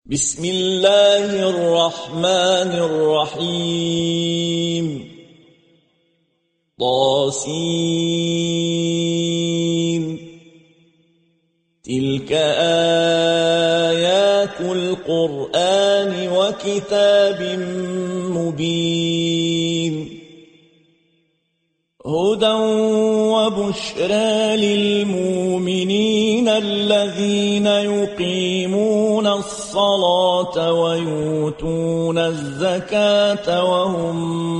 بسم الله الرحمن الرحيم طاسين تلك آيات القرآن وكتاب مبين هدى وبشرى للمؤمنين الذين يقيمون الصلاة ويؤتون الزكاة وهم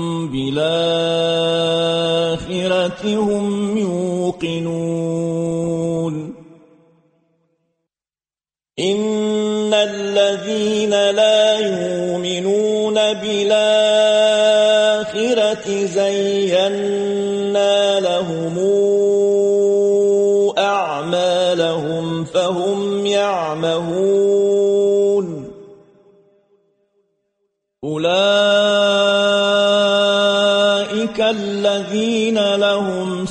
بالآخرة هم يوقنون إن الذين لا يؤمنون بالآخرة زينا لهم أعمالهم فهم يعمهون أولئك الذين لهم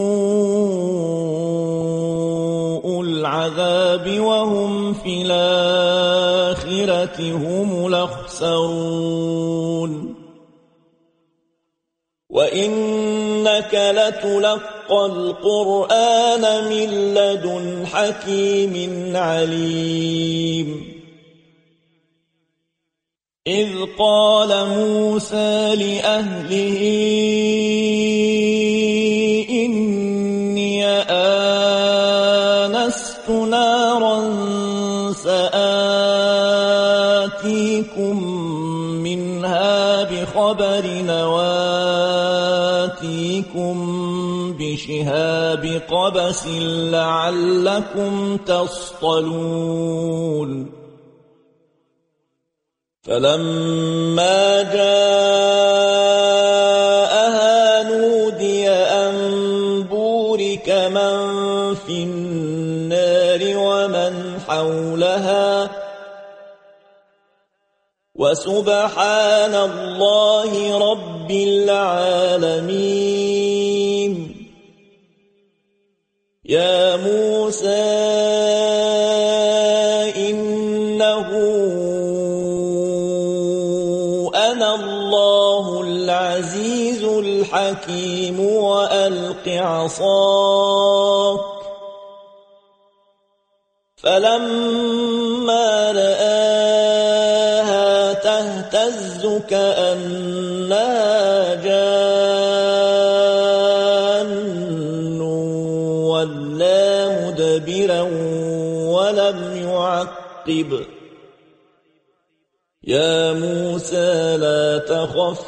سوء العذاب وهم في الآخرة هم الأخسرون وإنك لتلقى القرآن من لدن حكيم عليم إذ قال موسى لأهله إني آنست نارا سآتيكم منها بخبر وآتيكم بشهاب قبس لعلكم تصطلون فلما جاءها نودي أن بورك من في النار ومن حولها وسبحان الله رب العالمين يا موسى إنه أنا الله العزيز الحكيم وألق عصاك فلما رآها تهتز كأنها جان ولا مدبرا ولم يعقب يا موسى لا تخف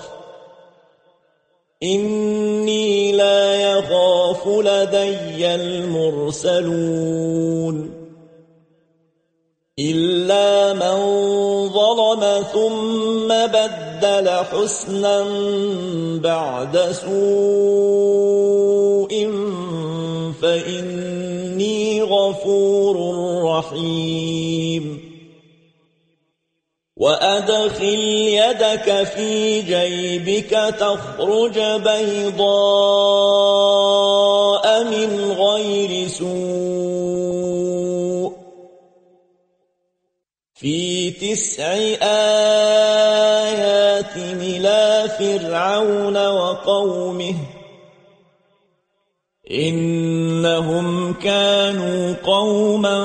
إني لا يخاف لدي المرسلون إلا من ظلم ثم بدل حسنا بعد سوء فإني غفور رحيم وأدخل يدك في جيبك تخرج بيضاء من غير سوء في 9 آيات إلى فرعون وقومه إنهم كانوا قوما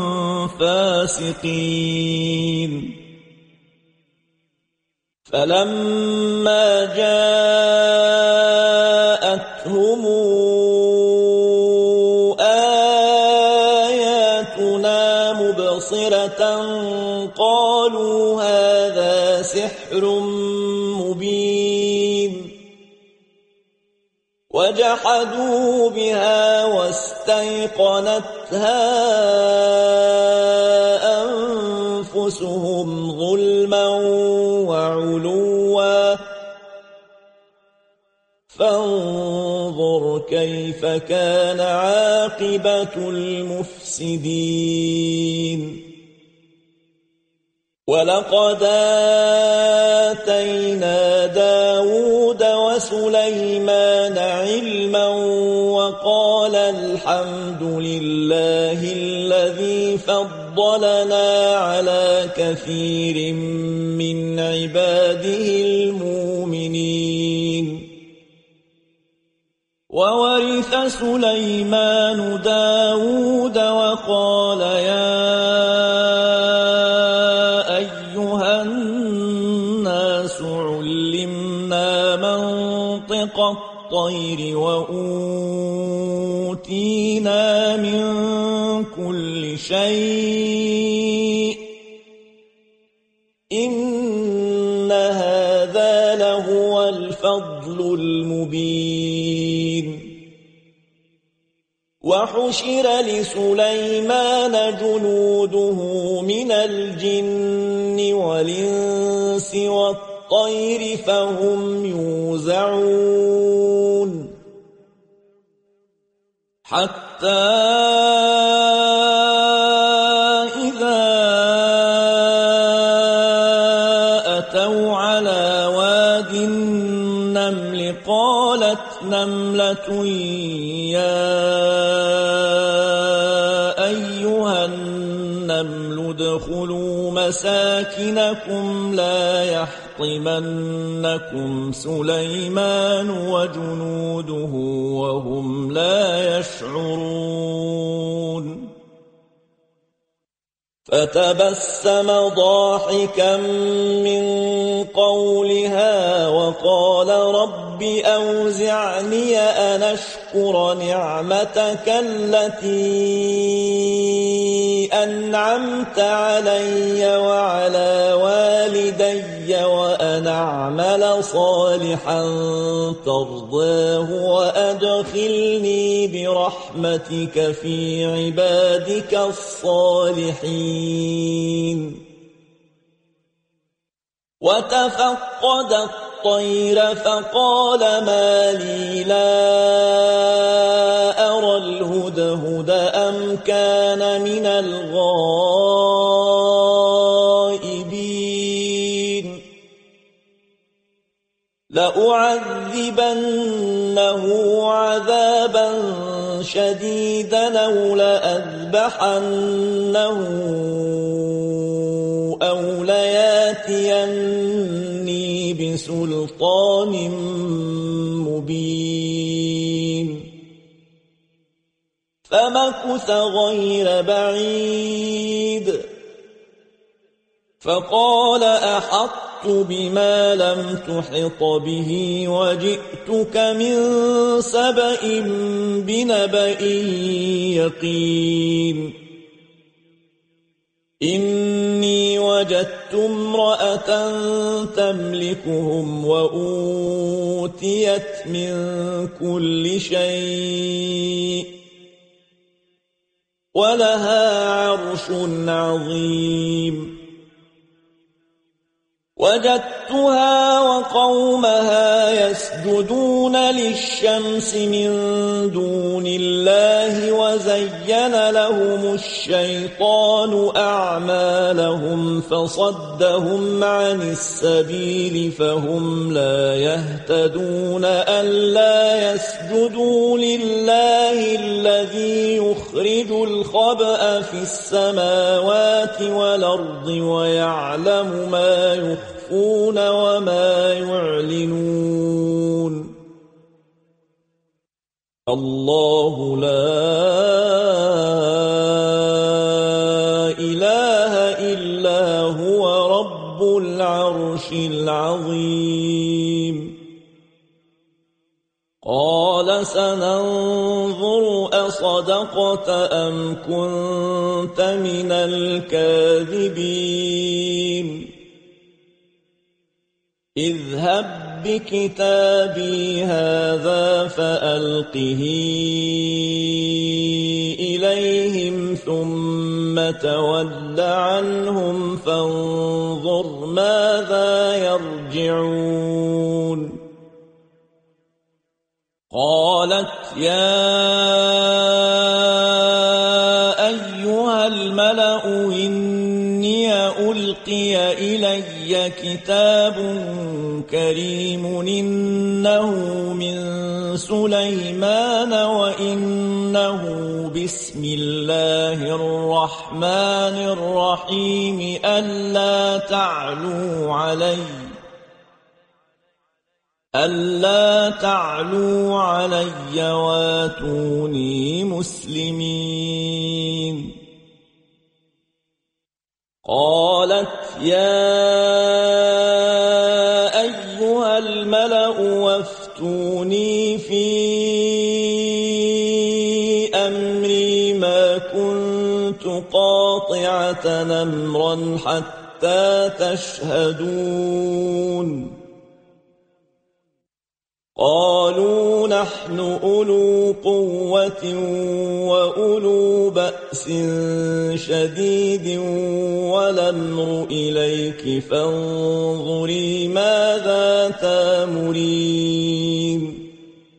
فاسقين فلما جاءتهم آياتنا مبصرة قالوا هذا سحر مبين وجحدوا بها واستيقنتها أنفسهم ظلما وعلوا فانظر كيف كان عاقبة المفسدين ولقد آتينا داود وسليمان علما وقال الحمد لله الذي فضل فضلنا على كثير من عباده المؤمنين. وورث سليمان داود وقال يا أيها الناس علمنا منطق الطير وأوتينا من كل شيء إن هذا لهو الفضل المبين. وحشر لسليمان جنوده من الجن والإنس والطير فهم يوزعون حتى إذا أتوا على واد النمل قالت نملة يا أيها النمل ادخلوا مساكنكم لا يحطمنكم سليمان وجنوده وهم لا يشعرون. فتبسم ضاحكا من قولها وقال رب أوزعني أن أشكر نعمتك التي أنعمت علي وعلى والدي وأن أعمل صالحا ترضاه وأدخلني برحمتك في عبادك الصالحين. وتفقد الطير فقال ما لي لا أرى الهدهد أم كان من الغائبين لأعذبنه عذابا شديدا أو لأذبحنه أو لياتيني بسلطان مبين. فمكث غير بعيد فقال أحطت بما لم تحط به وجئتك من سبأ بنبأ يقين. إني وجدت امرأة تملكهم وأوتيت من كل شيء ولها عرش عظيم. وجدتها وقومها يسجدون للشمس من دون الله وزين لهم الشيطان أعمالهم فصدهم عن السبيل فهم لا يهتدون ألا يسجدوا لله الذي يخرج الخبأ في السماوات والأرض ويعلم ما يخفون وما يعلنون. الله لا إله إلا هو رب العرش العظيم. قال سننظر أصدقت أم كنت من الكاذبين. اذهب بكتابي هذا فألقه إليهم ثم تول عنهم فانظر ماذا يرجعون. قالت يا أيها الملأ إني ألقي أُلْقِيَ إِلَيَّ كِتَابٌ كَرِيمٌ إِنَّهُ مِنْ سُلَيْمَانَ وَإِنَّهُ بِسْمِ اللَّهِ الرَّحْمَنِ الرَّحِيمِ أَلَّا تَعْلُوا عَلَيَّ وَأْتُونِي مُسْلِمِينَ قالت يا أيها الملأ وافتوني في أمري ما كنت قاطعة أمرا حتى تشهدون قالوا نحن أولو قوة وأولو بأس شديد والأمر إليك فانظري ماذا تأمرين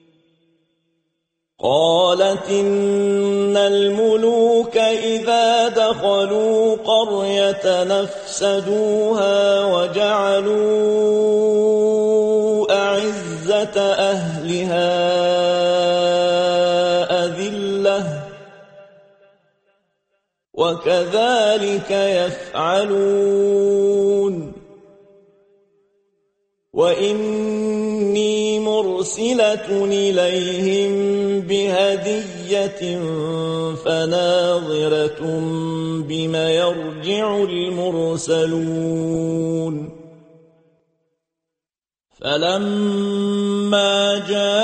قالت إن الملوك إذا دخلوا قرية نفسدوها وجعلوا أعزة أهلها أذلة وكذلك يفعلون وإني مرسلة إليهم بهدية فناظرة بما يرجع المرسلون فلما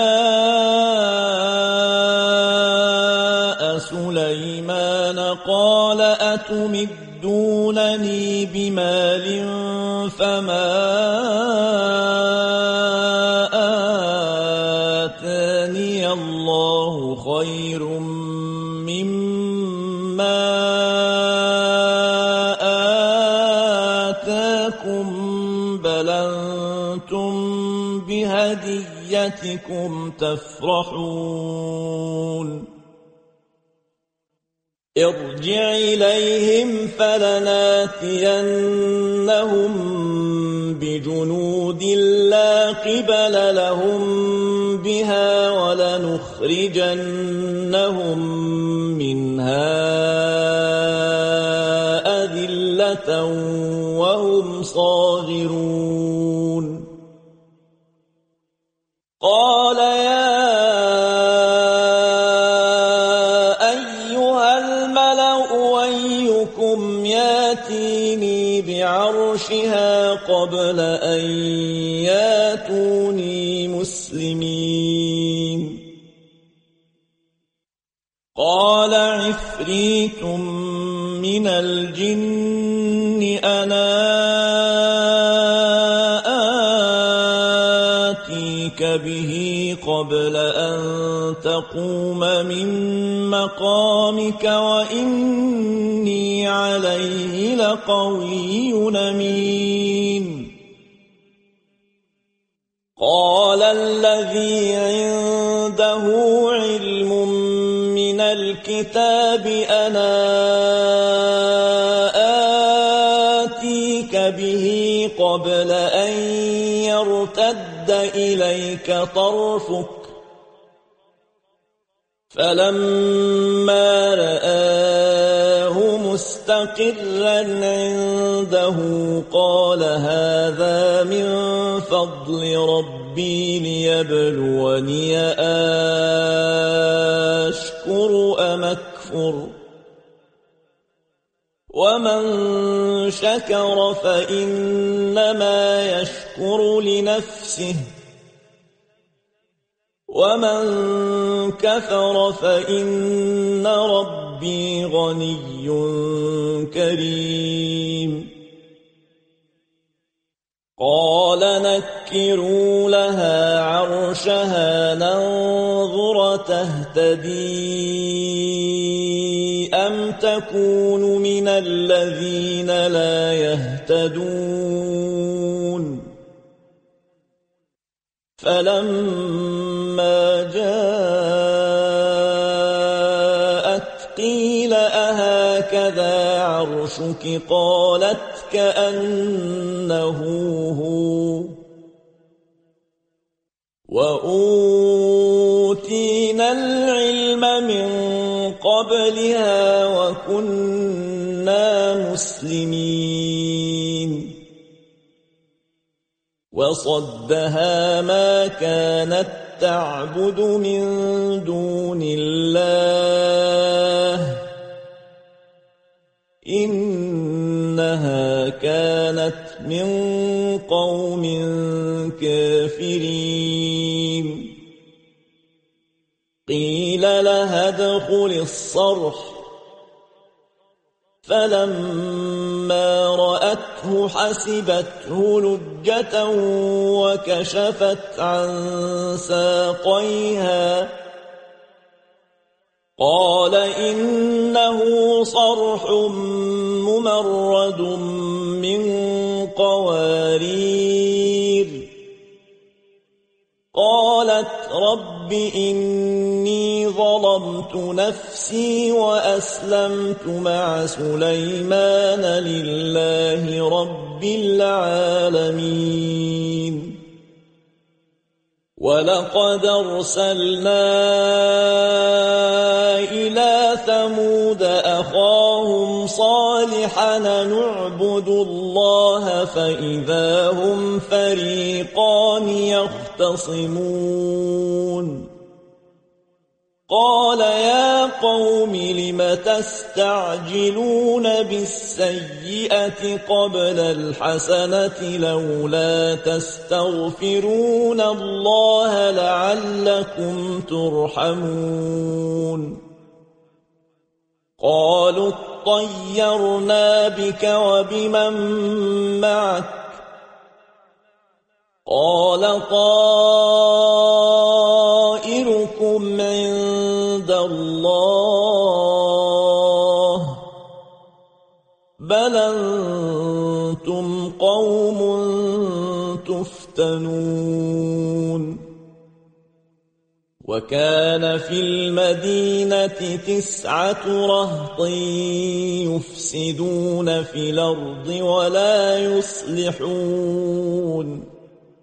جاء سليمان قال أتمدونني بمال فما آتاني الله خير مما آتاكم بل أنتم بهديتكم تفرحون ارجع إليهم فلناتينهم بجنود لا قبل لهم بها ولنخرجنهم منها أذلة وهم صاغرون قال يا أيها الملأ أيكم ياتيني بعرشها قبل أن ياتوني مسلمين قال عفريت من الجن أنا آتيك به قبل أن تقوم من مقامك وإني عليه لقوي أمين قال الذي عنده علم من الكتاب أنا آتيك به قبل أن يرتد إليك طرفك فلما رآه مستقرا عنده قال هذا من فضل ربي ليبلوني أشكر أم أكفر ومن شكر فإنما يشكر لنفسه ومن كفر فإن ربي غني كريم قال نكروا لها عرشها ننظر تهتدي أم تكون من الذين لا يهتدون فلما جاءت قيل أهكذا عرشك قالت كأنه هو، وأوتينا العلم من قبلها وكنا مسلمين وصدها ما كانت تعبد من دون الله إنها كانت من قوم كافرين قيل لها ادخل الصرح فلما رأته حسبته لجة وكشفت عن ساقيها قال إنه صرح ممرد من قوارير قالت رب إني ظلمت نفسي وأسلمت مع سليمان لله رب العالمين ولقد أرسلنا إلى ثمود أخاهم صالحا نعبد الله فإذا هم فريقان يختصمون قال يا قوم لم تستعجلون بالسيئة قبل الحسنة لولا تستغفرون الله لعلكم ترحمون قالوا اطيرنا بك وبمن معك قال طائركم عند الله بل أنتم قوم تفتنون وكان في المدينة 9 رهط يفسدون في الأرض ولا يصلحون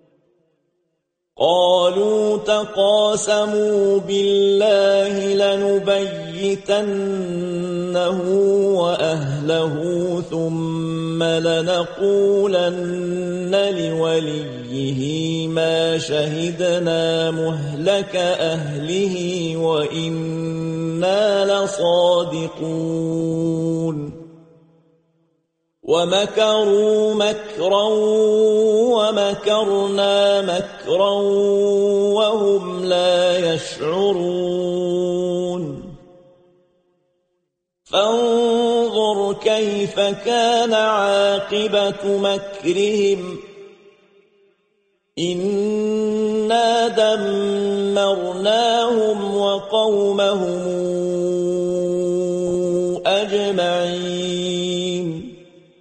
قالوا تقاسموا بالله لنبيتنه وأهله ثم لنقولن لوليه ما شهدنا مهلك أهله وإنا لصادقون ومكروا مكرا ومكرنا مكرا وهم لا يشعرون فانظر كيف كان عاقبة مكرهم إنا دمرناهم وقومهم أجمعين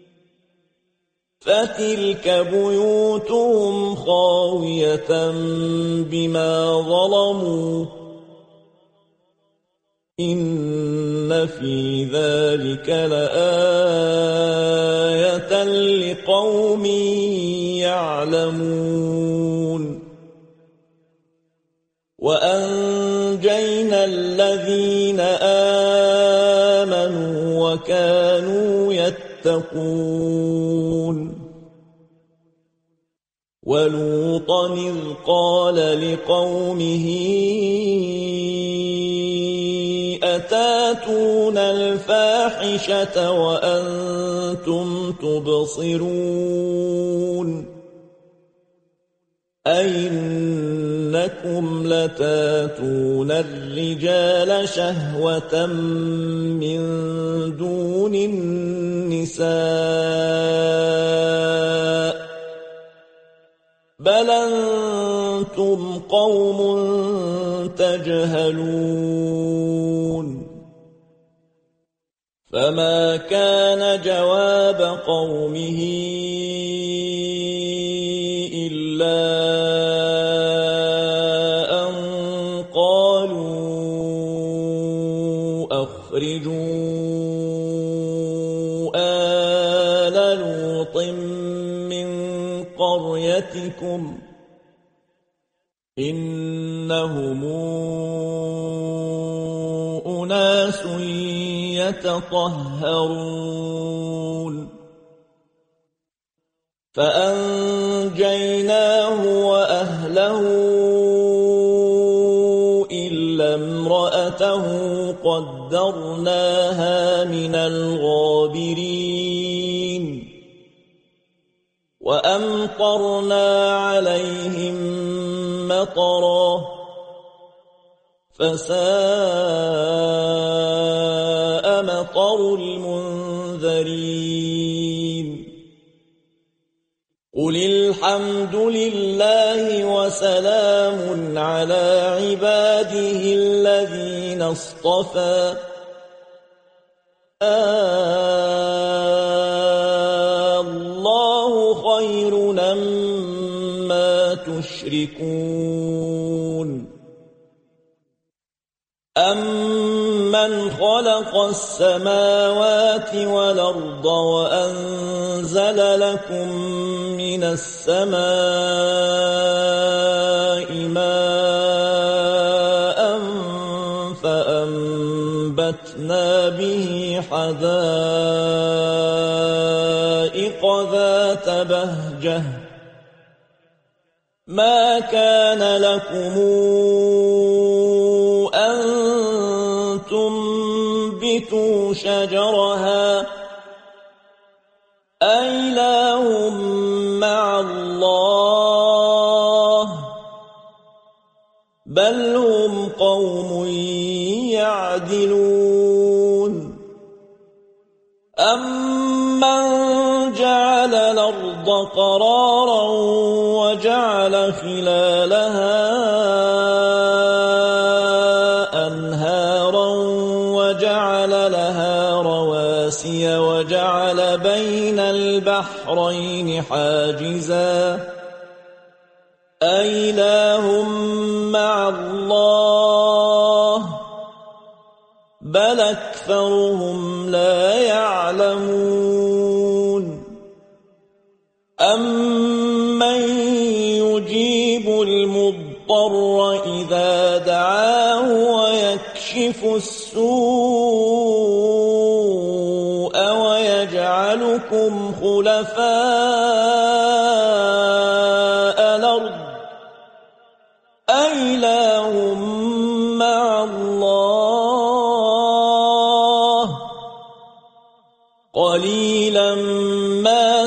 فتلك بيوتهم خاوية بما ظلموا إن في ذلك لآية لقوم يعلمون وأنجينا الذين آمنوا وكانوا يتقون ولوطا إذ قال لقومه أتاتون الفاحشة وأنتم تبصرون أئنكم لتاتون الرجال شهوة من دون النساء بل أنتم قوم تجهلون فما كان جواب قومه إلا أن قالوا أخرجوا آل لوط من قريتكم إنهم أناس يتطهرون فأنجيناه وأهله إلا امرأته قدرناها من الغابرين وأمطرنا عليهم مطرا فساء مطر المنذرين قل الحمد لله وسلام على عباده الذين اصطفى الله خير أمّا تشركون أَمَّنْ خَلَقَ السَّمَاوَاتِ وَالْأَرْضَ وَأَنزَلَ لَكُم مِّنَ السَّمَاءِ مَاءً فَأَنبَتْنَا بِهِ حَدَائِقَ ذَاتَ بَهْجَةٍ مَا كَانَ لَكُمْ أَن تنبتوا شجرها أإله مع الله بل هم قوم يعدلون أَمَّنْ جَعَلَ الْأَرْضَ قَرَارًا وَجَعَلَ خِلَالَهَا أَنْهَارًا وَجَعَلَ لَهَا رَوَاسِيَ وَجَعَلَ بَيْنَ الْبَحْرَيْنِ حَاجِزًا أَإِلَٰهٌ مَّعَ اللَّهِ بل أكثرهم لا يعلمون أَمَّن يجيب المضطر إذا دعاه ويكشف السوء ويجعلكم خلفاء الأرض أإله مع الله قليلا ما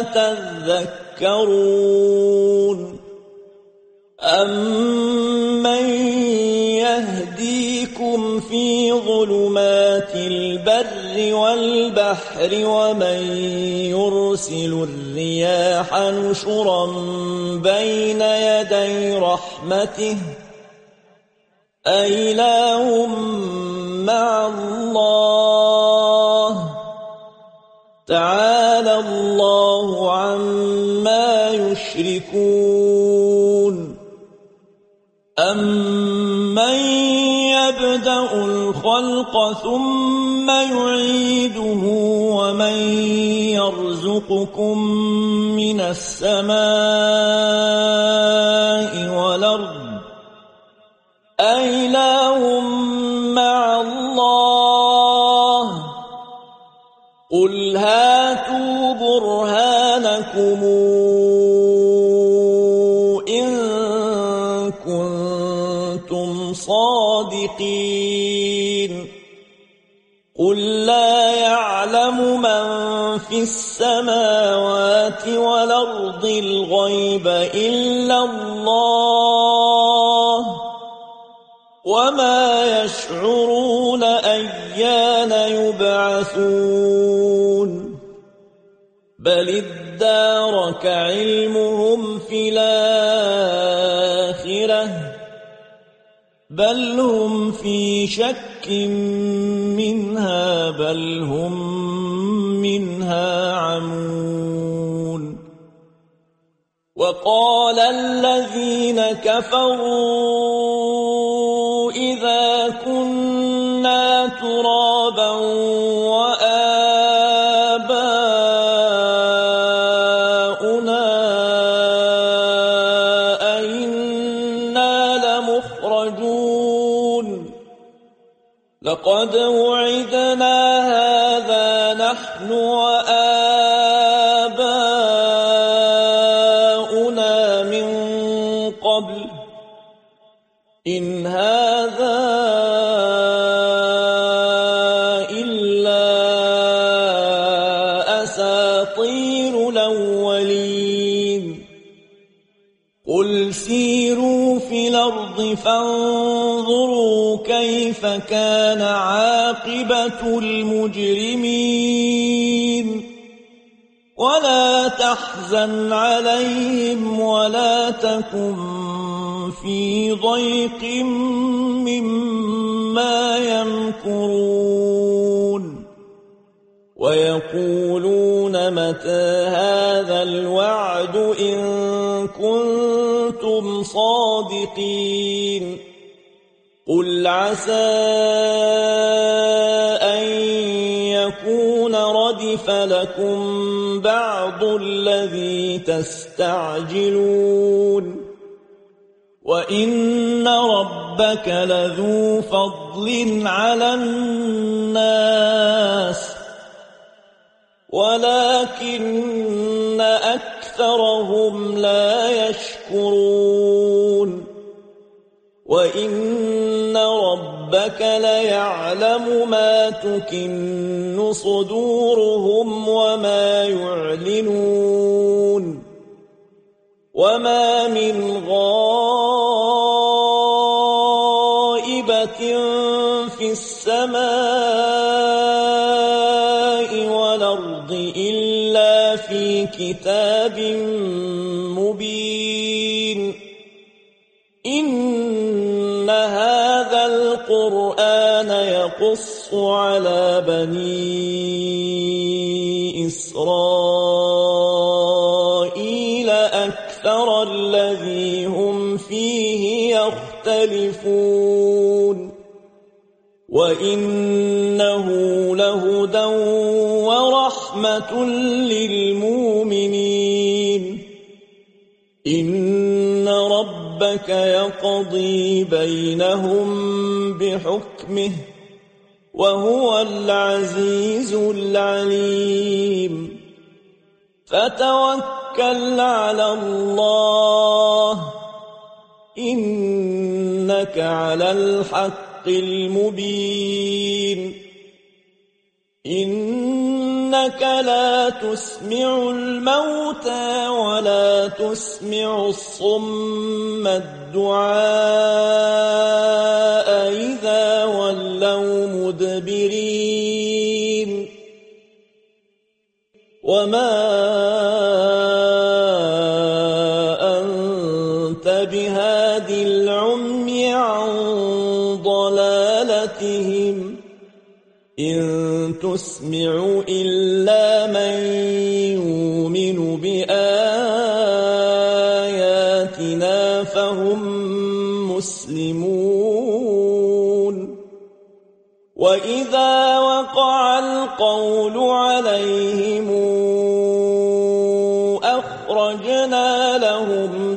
تذكرون أَمَّن يهديكم في ظلمات البر والبحر ومن يرسل الرياح نشرا بين يدي رحمته أإله مع الله تعالى الله عما يشركون أَمَّن يبدأ الخلق ثم يعيده ومن يرزقكم من السماء والأرض أإله مع الله قل هاتوا برهانكم إن كنتم صادقين قل لا يعلم من في السماوات والأرض الغيب إلا الله وما يشعرون أيان يبعثون بل ادارك علمهم في الآخرة بل هم في شك منها بل هم منها عمون وقال الذين كفروا إذا كنا ترابا وآباؤنا لقد وعدنا هذا نحن وآباؤنا من قبل إن هذا إلا أساطير الأولين قل سيروا في الأرض فانظروا كيف كان عاقبة المجرمين ولا تحزن عليهم ولا تكن في ضيق مما يمكرون ويقولون متى هذا الوعد إن كنتم صادقين قل عسى أن يكون ردف لكم بعض الذي تستعجلون وإن ربك لذو فضل على الناس ولكن أكثرهم لا يشكرون وإن ربك ليعلم ما تكن صدورهم وما يعلنون وما من غائبة في السماء والأرض إلا في كتاب مبين إن هذا القرآن يقص على بني إسرائيل أكثر الذي هم فيه يختلفون وإنه لهدى ورحمة للمؤمنين إن ربك يقضي بينهم بحكمه وهو العزيز العليم فتوكل على الله إنك على الحق المبين إنك لا تسمع الموتى ولا تسمع الصم الدعاء إذا ولوا مدبرين وما أنت بهاد العمي عن ضلالتهم إن تسمع إلا من يؤمن بآياتنا فهم مسلمون وإذا وقع القول عليهم أخرجنا لهم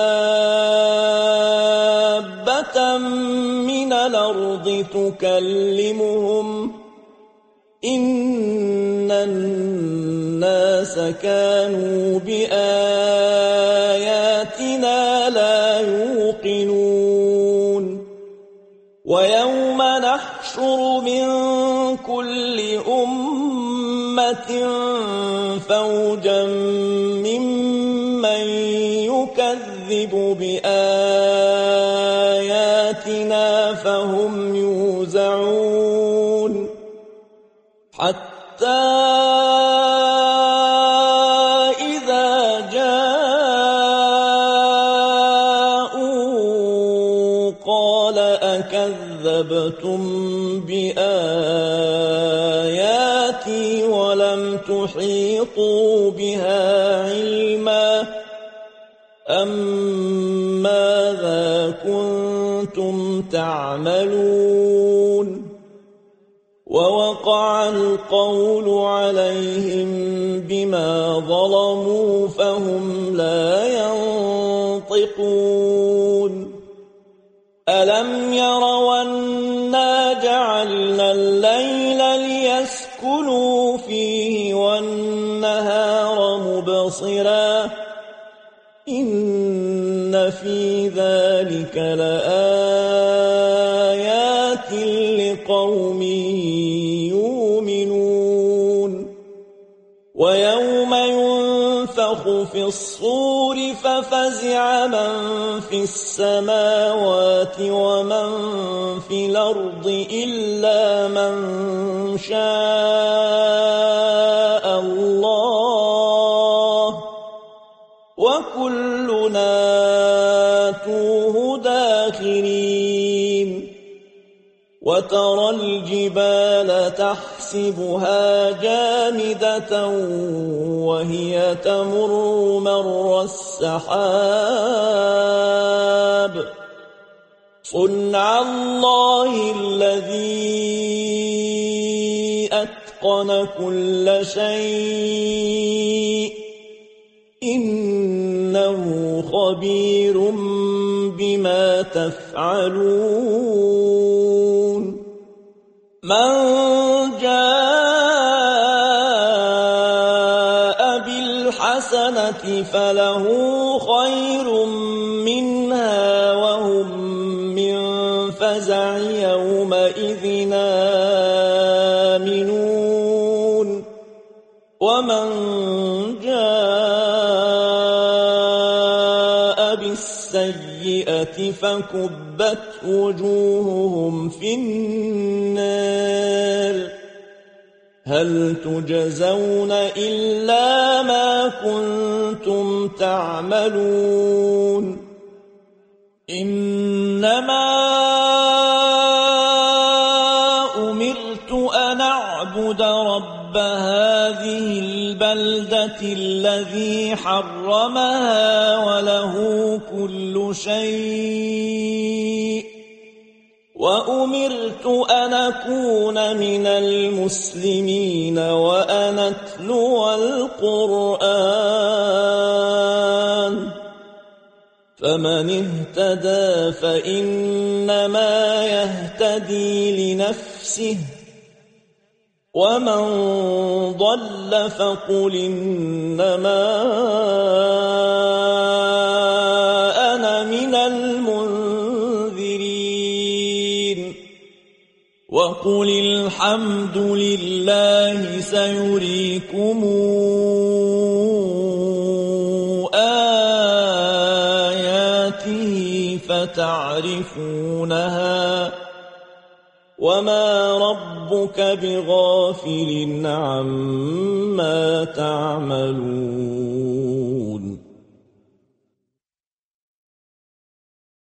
دابة من الأرض تكلمهم إن الناس كانوا بآياتنا لا يوقنون ويوم نحشر من كل أمة فوجا ممن يكذب بآياتنا فهم يوزعون حتى إذا جاءوا قال أكذبتم بآياتي ولم تحيطوا بها علما أم ماذا كنتم تعملون ووقع القول عليهم بما ظلموا فهم لا ينطقون ألم يروا أنا جعلنا إن في ذلك لآيات لقوم يؤمنون ويوم ينفخ في الصور ففزع من في السماوات ومن في الأرض إلا من شاء الله وكلنا آتوه داخرين وترى الجبال تحسبها جامدة وهي تمر مر السحاب صنع الله الذي أتقن كل شيء إنه خبير بما تفعلون من جاء بالحسنة فله خير منها وهم من فزع يومئذ آمنون ومن جاء بالسيئة فكبت وجوههم في النار هل تجزون إلا ما كنتم تعملون إنما أمرت أن أعبد رب هذه البلدة الذي حرمها وله كل شيء وأمرت أن أكون من المسلمين وأن أتلو القرآن فمن اهتدى فإنما يهتدي لنفسه ومن ضل فقل إنما أنا من المنذرين وقل الحمد لله سيريكم آياته فتعرفونها وما ربك بغافل عما تعملون